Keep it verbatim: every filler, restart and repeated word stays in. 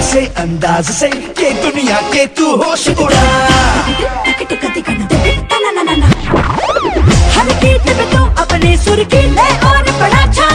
ऐसे अंदाज से के दुनिया के तू होश उड़ा। हर गीत में तू अपने सुर की ले और बड़ा